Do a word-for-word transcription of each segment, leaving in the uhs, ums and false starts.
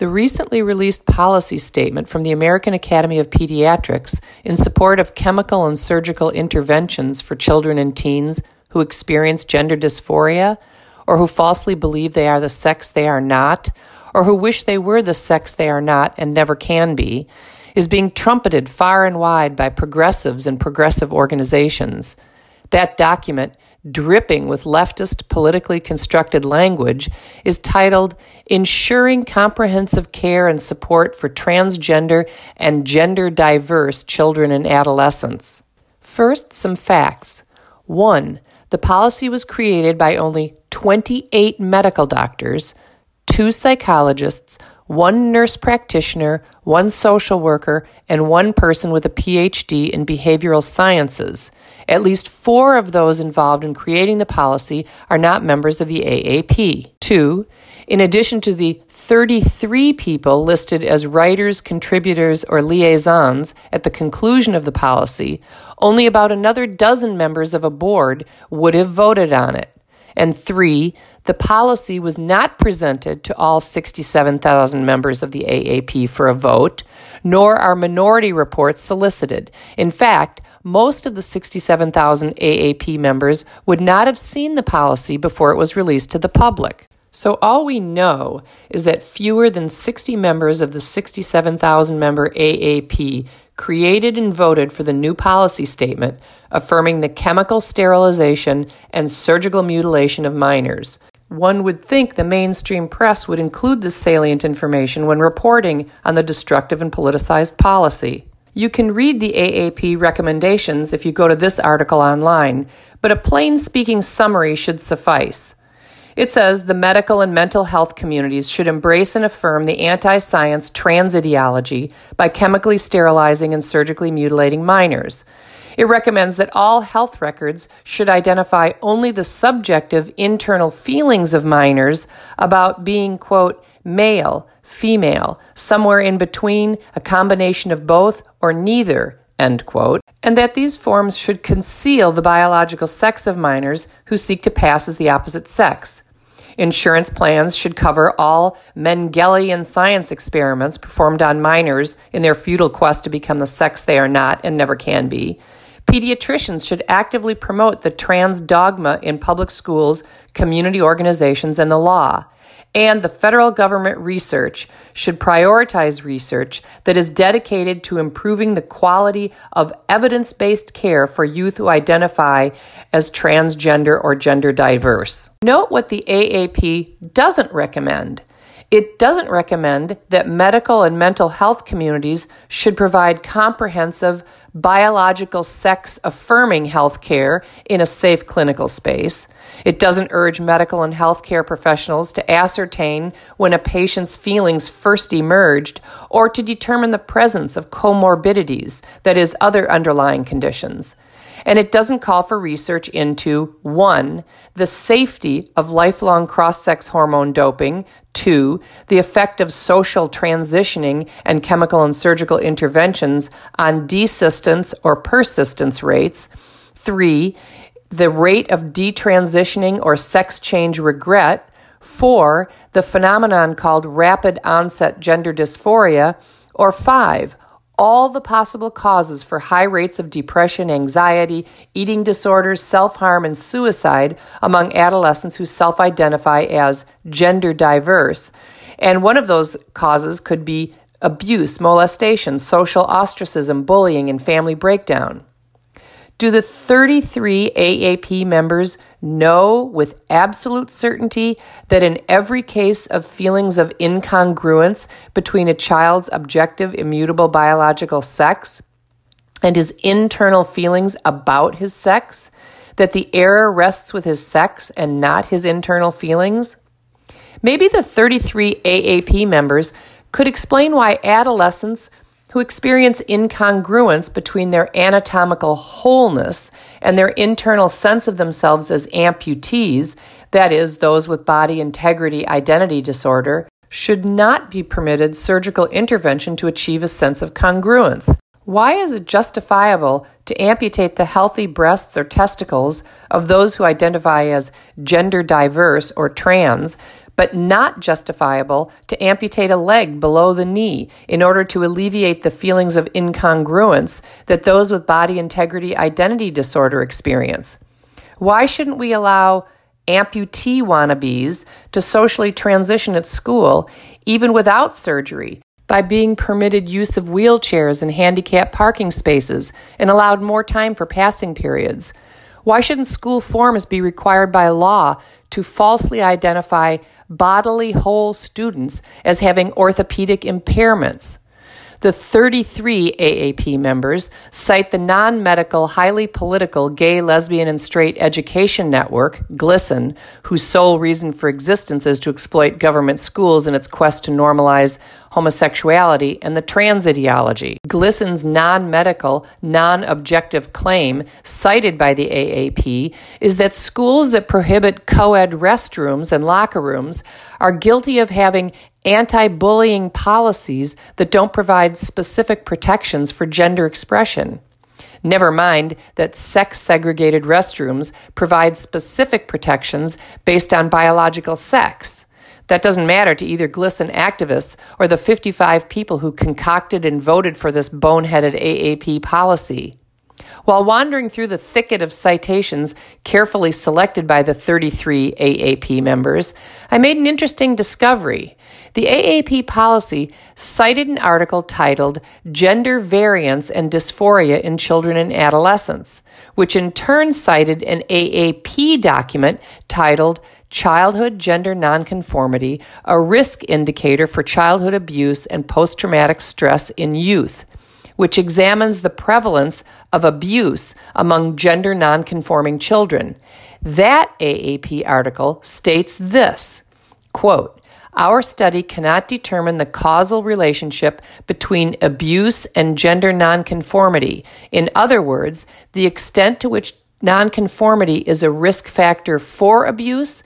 The recently released policy statement from the American Academy of Pediatrics in support of chemical and surgical interventions for children and teens who experience gender dysphoria, or who falsely believe they are the sex they are not, or who wish they were the sex they are not and never can be, is being trumpeted far and wide by progressives and progressive organizations. That document, dripping with leftist politically constructed language, is titled Ensuring Comprehensive Care and Support for Transgender and Gender Diverse Children and Adolescents. First, some facts. One, the policy was created by only twenty-eight medical doctors, two psychologists, one nurse practitioner, one social worker, and one person with a P H D in behavioral sciences. At least four of those involved in creating the policy are not members of the A A P. Two, in addition to the thirty-three people listed as writers, contributors, or liaisons at the conclusion of the policy, only about another dozen members of a board would have voted on it. And three, the policy was not presented to all sixty-seven thousand members of the A A P for a vote, nor are minority reports solicited. In fact, most of the sixty-seven thousand A A P members would not have seen the policy before it was released to the public. So all we know is that fewer than sixty members of the sixty-seven thousand member A A P created and voted for the new policy statement affirming the chemical sterilization and surgical mutilation of minors. One would think the mainstream press would include this salient information when reporting on the destructive and politicized policy. You can read the A A P recommendations if you go to this article online, but a plain-speaking summary should suffice. It says the medical and mental health communities should embrace and affirm the anti-science trans ideology by chemically sterilizing and surgically mutilating minors. It recommends that all health records should identify only the subjective internal feelings of minors about being, quote, male, female, somewhere in between, a combination of both, or neither, end quote, and that these forms should conceal the biological sex of minors who seek to pass as the opposite sex. Insurance plans should cover all Mengelian science experiments performed on minors in their futile quest to become the sex they are not and never can be. Pediatricians should actively promote the trans dogma in public schools, community organizations, and the law. And the federal government research should prioritize research that is dedicated to improving the quality of evidence-based care for youth who identify as transgender or gender diverse. Note what the A A P doesn't recommend. It doesn't recommend that medical and mental health communities should provide comprehensive biological sex-affirming health care in a safe clinical space. It doesn't urge medical and healthcare professionals to ascertain when a patient's feelings first emerged or to determine the presence of comorbidities, that is, other underlying conditions. And it doesn't call for research into, one, the safety of lifelong cross-sex hormone doping, two, the effect of social transitioning and chemical and surgical interventions on desistance or persistence rates, three, the rate of detransitioning or sex change regret, four, the phenomenon called rapid onset gender dysphoria, or five, all the possible causes for high rates of depression, anxiety, eating disorders, self-harm, and suicide among adolescents who self-identify as gender diverse. And one of those causes could be abuse, molestation, social ostracism, bullying, and family breakdown. Do the thirty-three A A P members know with absolute certainty that in every case of feelings of incongruence between a child's objective, immutable biological sex and his internal feelings about his sex, that the error rests with his sex and not his internal feelings? Maybe the thirty-three A A P members could explain why adolescents who experience incongruence between their anatomical wholeness and their internal sense of themselves as amputees, that is, those with body integrity identity disorder, should not be permitted surgical intervention to achieve a sense of congruence. Why is it justifiable to amputate the healthy breasts or testicles of those who identify as gender diverse or trans, but not justifiable to amputate a leg below the knee in order to alleviate the feelings of incongruence that those with body integrity identity disorder experience? Why shouldn't we allow amputee wannabes to socially transition at school even without surgery by being permitted use of wheelchairs and handicapped parking spaces and allowed more time for passing periods? Why shouldn't school forms be required by law to falsely identify bodily whole students as having orthopedic impairments? The thirty-three A A P members cite the non-medical, highly political Gay, Lesbian, and Straight Education Network, GLSEN, whose sole reason for existence is to exploit government schools in its quest to normalize homosexuality and the trans ideology. GLSEN's non-medical, non-objective claim, cited by the A A P, is that schools that prohibit co-ed restrooms and locker rooms are guilty of having anti-bullying policies that don't provide specific protections for gender expression. Never mind that sex-segregated restrooms provide specific protections based on biological sex. That doesn't matter to either GLSEN activists or the fifty-five people who concocted and voted for this boneheaded A A P policy. While wandering through the thicket of citations carefully selected by the thirty-three A A P members, I made an interesting discovery. The A A P policy cited an article titled Gender Variance and Dysphoria in Children and Adolescents, which in turn cited an A A P document titled Childhood Gender Nonconformity, a Risk Indicator for Childhood Abuse and Post-Traumatic Stress in Youth, which examines the prevalence of abuse among gender nonconforming children. That A A P article states this, quote, "Our study cannot determine the causal relationship between abuse and gender nonconformity. In other words, the extent to which nonconformity is a risk factor for abuse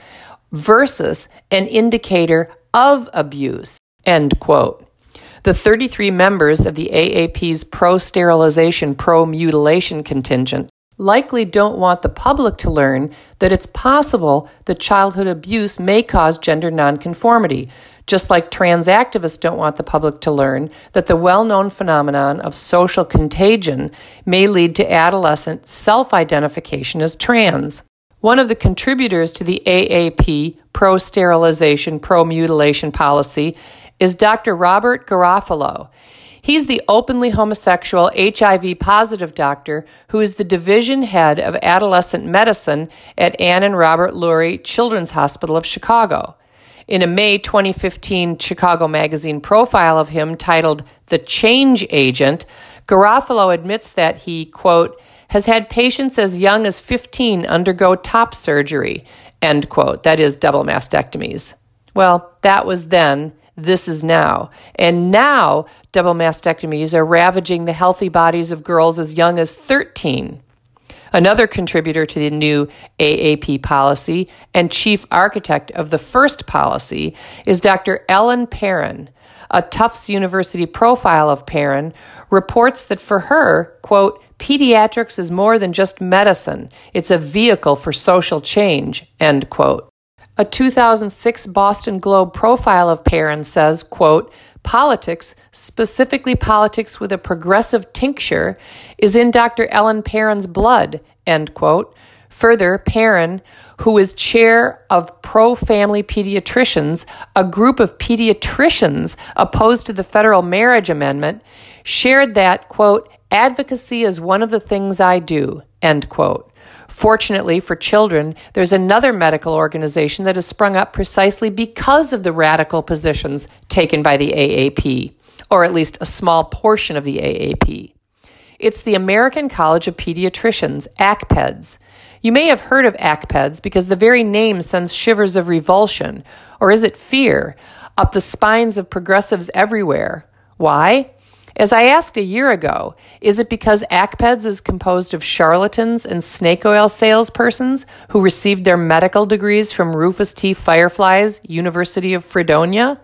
versus an indicator of abuse," end quote. The thirty-three members of the A A P's pro-sterilization, pro-mutilation contingent likely don't want the public to learn that it's possible that childhood abuse may cause gender nonconformity, just like trans activists don't want the public to learn that the well-known phenomenon of social contagion may lead to adolescent self-identification as trans. One of the contributors to the A A P pro-sterilization, pro-mutilation policy is Doctor Robert Garofalo. He's the openly homosexual H I V-positive doctor who is the division head of adolescent medicine at Ann and Robert Lurie Children's Hospital of Chicago. In a May twenty fifteen Chicago Magazine profile of him titled The Change Agent, Garofalo admits that he, quote, has had patients as young as fifteen undergo top surgery, end quote, that is double mastectomies. Well, that was then. This is now. And now, double mastectomies are ravaging the healthy bodies of girls as young as thirteen. Another contributor to the new A A P policy and chief architect of the first policy is Doctor Ellen Perrin. A Tufts University profile of Perrin reports that for her, quote, pediatrics is more than just medicine. It's a vehicle for social change, end quote. A two thousand six Boston Globe profile of Perrin says, quote, politics, specifically politics with a progressive tincture, is in Doctor Ellen Perrin's blood, end quote. Further, Perrin, who is chair of Pro-Family Pediatricians, a group of pediatricians opposed to the federal marriage amendment, shared that, quote, advocacy is one of the things I do, end quote. Fortunately for children, there's another medical organization that has sprung up precisely because of the radical positions taken by the A A P, or at least a small portion of the A A P. It's the American College of Pediatricians, A C P E D S. You may have heard of A C P E D S because the very name sends shivers of revulsion, or is it fear, up the spines of progressives everywhere. Why? As I asked a year ago, is it because A C P E D S is composed of charlatans and snake oil salespersons who received their medical degrees from Rufus T. Firefly's University of Fredonia?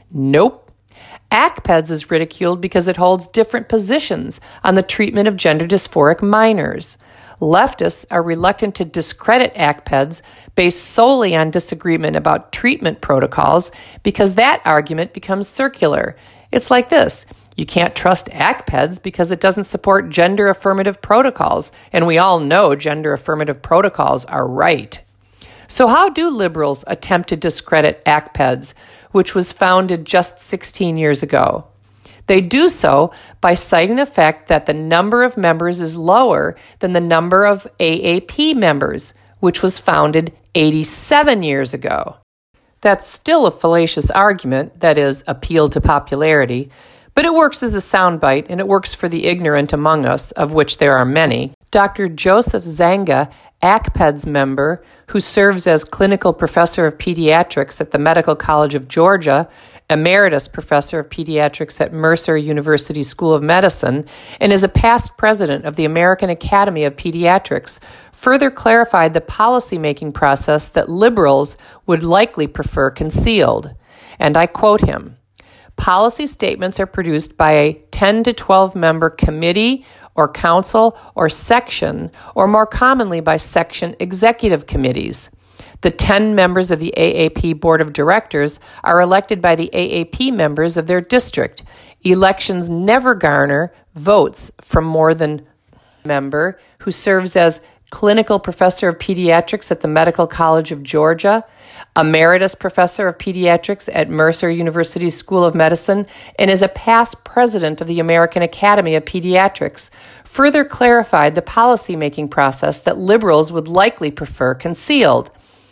Nope. A C P E D S is ridiculed because it holds different positions on the treatment of gender dysphoric minors. Leftists are reluctant to discredit A C P E Ds based solely on disagreement about treatment protocols because that argument becomes circular. It's like this. You can't trust A C P E Ds because it doesn't support gender-affirmative protocols, and we all know gender-affirmative protocols are right. So how do liberals attempt to discredit A C P E Ds, which was founded just sixteen years ago? They do so by citing the fact that the number of members is lower than the number of A A P members, which was founded eighty-seven years ago. That's still a fallacious argument, that is, appeal to popularity, but it works as a soundbite, and it works for the ignorant among us, of which there are many. Doctor Joseph Zanga, A C P E Ds member, who serves as clinical professor of pediatrics at the Medical College of Georgia, emeritus professor of pediatrics at Mercer University School of Medicine, and is a past president of the American Academy of Pediatrics, further clarified the policymaking process that liberals would likely prefer concealed. And I quote him, "Policy statements are produced by a ten to twelve member committee or council or section, or more commonly by section executive committees. The ten members of the A A P Board of Directors are elected by the A A P members of their district. Elections never garner votes from more than one member who serves as clinical professor of pediatrics at the Medical College of Georgia, emeritus professor of pediatrics at Mercer University School of Medicine, and is a past president of the American Academy of Pediatrics, further clarified the policymaking process that liberals would likely prefer concealed."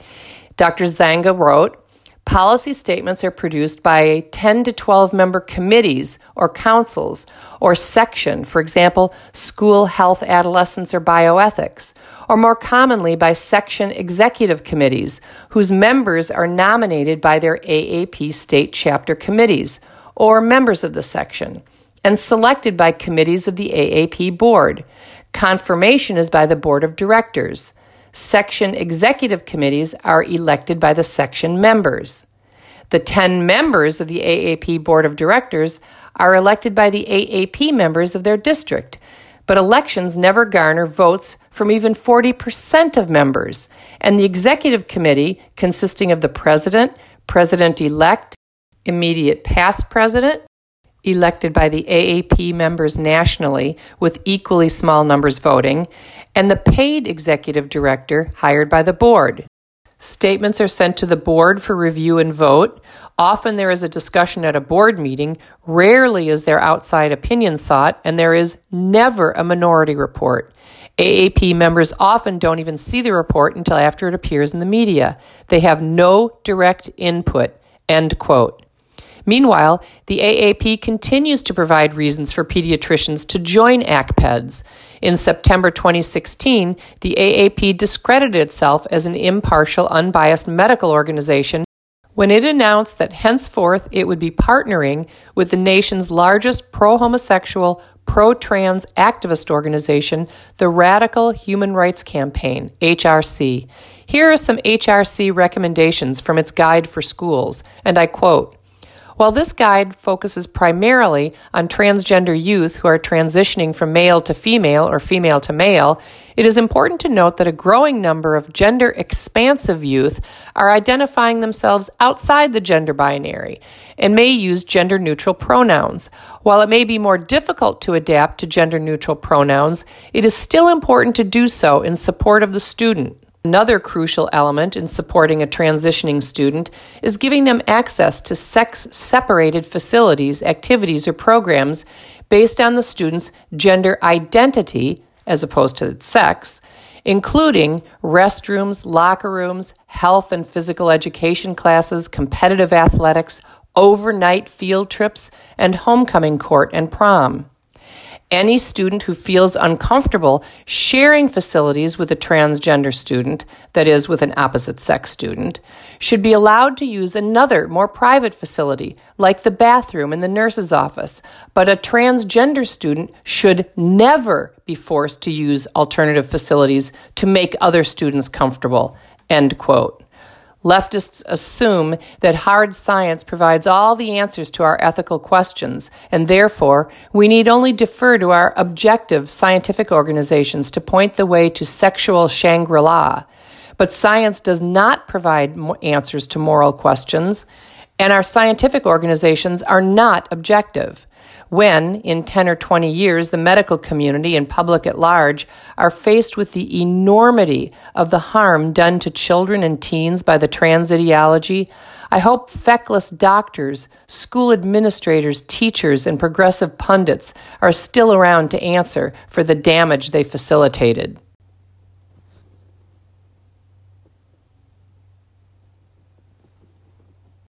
Doctor Zanga wrote, "Policy statements are produced by ten to twelve member committees or councils or section, for example, school health, adolescence, or bioethics, or more commonly by section executive committees whose members are nominated by their A A P state chapter committees or members of the section and selected by committees of the A A P board. Confirmation is by the board of directors. Section executive committees are elected by the section members. The ten members of the A A P Board of Directors are elected by the A A P members of their district, but elections never garner votes from even forty percent of members, and the executive committee, consisting of the president, president-elect, immediate past president, elected by the A A P members nationally with equally small numbers voting, and the paid executive director hired by the board. Statements are sent to the board for review and vote. Often there is a discussion at a board meeting. Rarely is there outside opinion sought, and there is never a minority report. A A P members often don't even see the report until after it appears in the media. They have no direct input." End quote. Meanwhile, the A A P continues to provide reasons for pediatricians to join A C P E Ds. In September twenty sixteen, the A A P discredited itself as an impartial, unbiased medical organization when it announced that henceforth it would be partnering with the nation's largest pro-homosexual, pro-trans activist organization, the Radical Human Rights Campaign, H R C. Here are some H R C recommendations from its guide for schools, and I quote, "While this guide focuses primarily on transgender youth who are transitioning from male to female or female to male, it is important to note that a growing number of gender-expansive youth are identifying themselves outside the gender binary and may use gender-neutral pronouns. While it may be more difficult to adapt to gender-neutral pronouns, it is still important to do so in support of the student. Another crucial element in supporting a transitioning student is giving them access to sex-separated facilities, activities, or programs based on the student's gender identity as opposed to sex, including restrooms, locker rooms, health and physical education classes, competitive athletics, overnight field trips, and homecoming court and prom. Any student who feels uncomfortable sharing facilities with a transgender student, that is, with an opposite-sex student, should be allowed to use another, more private facility, like the bathroom in the nurse's office, but a transgender student should never be forced to use alternative facilities to make other students comfortable." End quote. Leftists assume that hard science provides all the answers to our ethical questions, and therefore we need only defer to our objective scientific organizations to point the way to sexual Shangri-La. But science does not provide answers to moral questions, and our scientific organizations are not objective. When, in ten or twenty years, the medical community and public at large are faced with the enormity of the harm done to children and teens by the trans ideology, I hope feckless doctors, school administrators, teachers, and progressive pundits are still around to answer for the damage they facilitated.